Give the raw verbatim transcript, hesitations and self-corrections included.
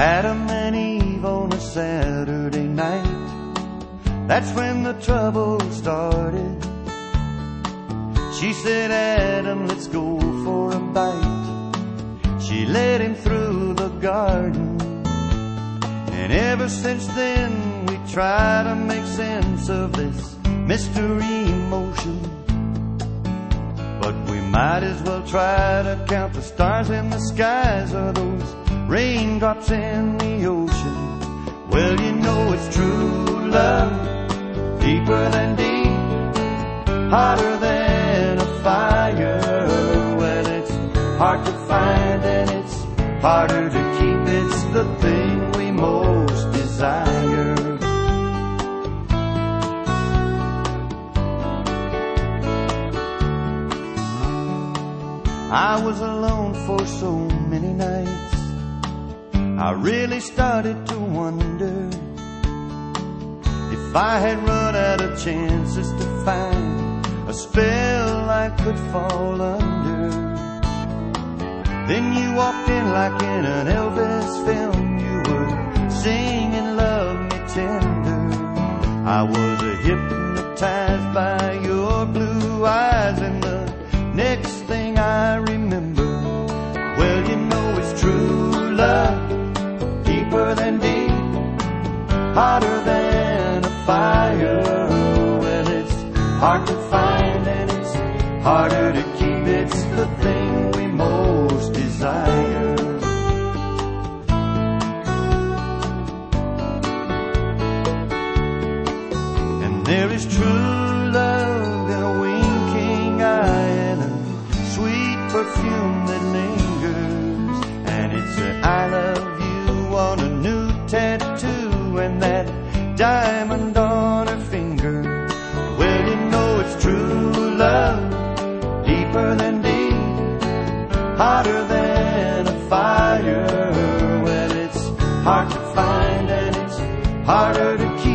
Adam and Eve on a Saturday night. That's when the trouble started. She said, Adam, let's go for a bite. She led him through the garden, and ever since then we try to make sense of this mystery motion. But we might as well try to count the stars in the skies or those raindrops in the ocean. Well, you know it's true love, deeper than deep, hotter than a fire. Well, it's hard to find and it's harder to keep. It's the thing we most desire. I was alone for so many nights. I really started to wonder if I had run out of chances to find a spell I could fall under. Then you walked in like in an Elvis film. You were singing Love Me Tender. I was hypnotized by your blue eyes, and the next thing I remember, well, you know it's true love, deeper than deep, hotter than a fire. Well, it's hard to find and it's harder to keep. It's the thing we most desire. And there is true love in a winking eye and a sweet perfume that lingers. And it's a I love you on a new tattoo and that diamond on her finger. Well, you know it's true love, deeper than deep, hotter than a fire. Well, it's hard to find and it's harder to keep.